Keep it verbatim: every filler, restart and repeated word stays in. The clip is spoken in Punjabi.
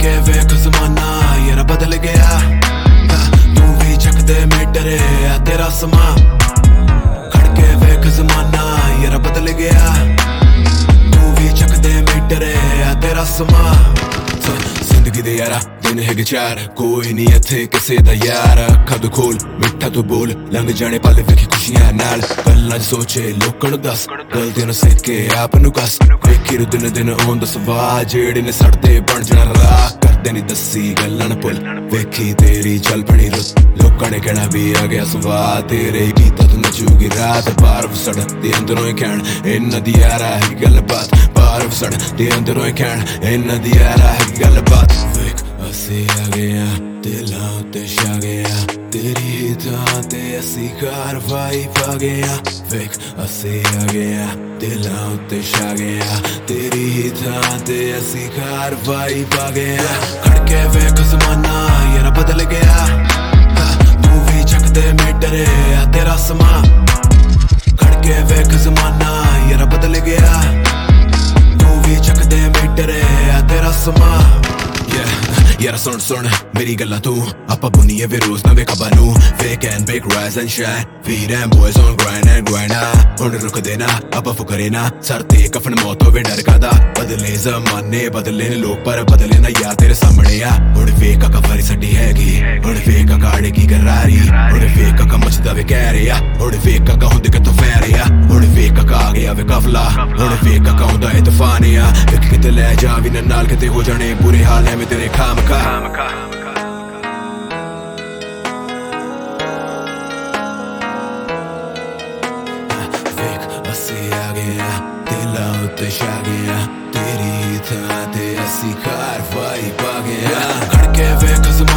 ਖੜਕੇ ਵੇਖ ਜ਼ਮਾਨਾ ਯਾਰਾ ਬਦਲ ਗਿਆ। ਤੂੰ ਵੀ ਚੱਕਦੇ ਮੀਟਰ ਆ ਤੇਰਾ ਸਮਾਂ। ਖੜਕੇ ਵੇਖ ਜ਼ਮਾਨਾ ਯਾਰਾ ਬਦਲ ਗਿਆ। ਤੂੰ ਵੀ ਚੱਕਦੇ ਮੀਟਰ ਆ ਤੇਰਾ ਸਮਾਂ। ਜ਼ਿੰਦਗੀ ਦੇ ਯਾਰਾ ਦਿਨ ਹੈਗੇ ਚਾਰ, ਕੋਈ ਨਹੀਂ ਇੱਥੇ ਕਿਸੇ ਦਾ ਯਾਰ। ਅੱਖਾਂ ਤੋਂ ਖੋਲ ਮਿੱਠਾ ਤੋਂ ਬੋਲ, ਲੰਘ ਜਾਣੇ ਪਲ ਵੇਖੀ ਖੁਸ਼ੀਆਂ ਨਾਲ। ਗੱਲਾਂ 'ਚ ਸੋਚੇ ਲੋਕਾਂ ਨੂੰ ਦੱਸ, ਗਲਤੀਆਂ ਨੂੰ ਸਿੱਖ ਕੇ ਆਪ ਨੂੰ ਕੱਸ। ਵੇਖੀ ਰੂ ਦਿਨ ਦਿਨ ਆਉਂਦਾ ਸਵਾਹ, ਜਿਹੜੇ ਨੇ ਸੜਦੇ ਬਣ ਜਾਣਾ ਰਾਹ। ਕਰਦੇ ਨੀ ਦੱਸੀ ਗੱਲਾਂ ਨੂੰ ਭੁੱਲ, ਵੇਖੀ ਤੇਰੀ ਚੱਲ ਪਣੀ ਰੁੱਤ। ਲੋਕਾਂ ਨੇ ਕਹਿਣਾ ਵੀ ਆ ਗਿਆ ਸਵਾਹ, ਤੇਰੇ ਹੀ ਗੀਤਾਂ ਤੋਂ ਨਚੂਗੀ ਰਾਤ। ਬਾਹਰ ਵਸੜ ਤੇ ਅੰਦਰੋਂ ਹੀ ਕਹਿਣ ਇਹਨਾਂ ਦੀ ਯਾਰਾ ਹੈ ਗੱਲਬਾਤ। ਬਾਹਰ ਵਸੜ ਤੇ ਅੰਦਰੋਂ ਹੀ ਕਹਿਣ ਇਹਨਾਂ ਦੀ ਯਾਰਾ ਹੈ ਗੱਲਬਾਤ। ਵੇਖ ਅਸੀਂ ਆ ਗਏ ਆਂ, ਦਿਲਾਂ ਉੱਤੇ ਛਾ ਗਏ ਆਂ। ਤੇਰੀ ਹੀ ਥਾਂ ਤੇ ਅਸੀਂ ਕਾਰਵਾਈ ਪਾ ਗਏ ਆਂ। ਵੇਖ ਅਸੀਂ ਆ ਗਏ ਆਂ, ਦਿਲਾਂ ਉੱਤੇ ਛਾ ਗਏ ਆਂ। ਤੇਰੀ ਹੀ ਥਾਂ ਤੇ ਅਸੀਂ ਕਾਰਵਾਈ ਪਾ ਗਏ ਆਂ। ਖੜਕੇ ਵੇਖ ਜ਼ਮਾਨਾ ਯਾਰਾ ਬਦਲ ਗਿਆ। ਤੂੰ ਵੀ ਚੱਕਦੇ ਮੀਟਰ ਆ ਤੇਰਾ ਸਮਾਂ। ਖੜਕੇ ਵੇਖ ਜ਼ਮਾਨਾ ਯਾਰਾ ਬਦਲ ਗਿਆ। ਤੂੰ ਵੀ ਚੱਕਦੇ ਮੀਟਰ ਆ ਤੇਰਾ ਸਮਾਂ। ਯਾਰਾ ਸੁਣ ਸੁਣ ਮੇਰੀ ਗੱਲਾਂ ਤੂੰ, ਆਪਾਂ ਬੁਣੀਏ ਵੇ ਰੋਜ਼ ਨਵੇਂ ਖਬਰਾਂ ਨੂੰ। Fake and big rise and shine, we them boys on grind and grind ਆ। ਹੁਣ ਰੁਕਦੇ ਨਾ ਆਪਾਂ ਫੁਕਰੇ ਨਾ, ਸਰ ਤੇ ਕਫਨ ਮੌਤ ਹੋਵੇ ਡਰ ਕਾਦਾ। ਬਦਲੇ ਜ਼ਮਾਨੇ ਬਦਲੇ ਨੇ ਲੋਕ ਪਰ ਬਦਲੇ ਨਾ ਯਾਰ ਤੇਰੇ ਸਾਹਮਣੇ ਆ। ਹੁਣ ਵੇਖ ਕਾਕਾ ਵਾਰੀ ਸਾਡੀ ਹੈਗੀ, ਹੁਣ ਵੇਖ ਕਾਕਾ ਆੜੇ ਕੀ ਗਰਾਰੀ। ਹੁਣ ਵੇਖ ਕਾਕਾ ਮਚਦਾ ਵੇ ਕਹਿ ਰਿਹਾ, ਹੁਣ ਵੇਖ ਕਾਕਾ ਹੁੰਦੇ ਕਿਤੋਂ ਫੈ ਰਿਹਾ। ਹੁਣ ਵੇਖ ਕਾਕਾ ਆ ਗਿਆ ਵੇ ਕਫਲਾ, ਹੁਣ ਵੇਖ ਕਾਕਾ ਹੁੰਦਾ ਏ ਤੂਫਾਨ ਆ। ਵੇਖ ਕਿਤੇ ਲੈ ਜਾ ਵੀ ਨਾ ਨਾਲ, ਕਿਤੇ ਹੋ ਜਾਣੇ ਬੁਰੇ ਹਾਲ ਐਵੇਂ ਤੇਰੇ ਖਾਮ ਖਾ। ਵੇਖ ਅਸੀਂ ਆ ਗਏ ਆਂ, ਦਿਲਾਂ ਉੱਤੇ ਛਾ ਗਏ ਆਂ। ਤੇਰੀ ਥਾਂ ਤੇ ਅਸੀਂ ਕਾਰਵਾਈ ਪਾ ਗਏ ਆਂ। ਖੜਕੇ ਵੇਖ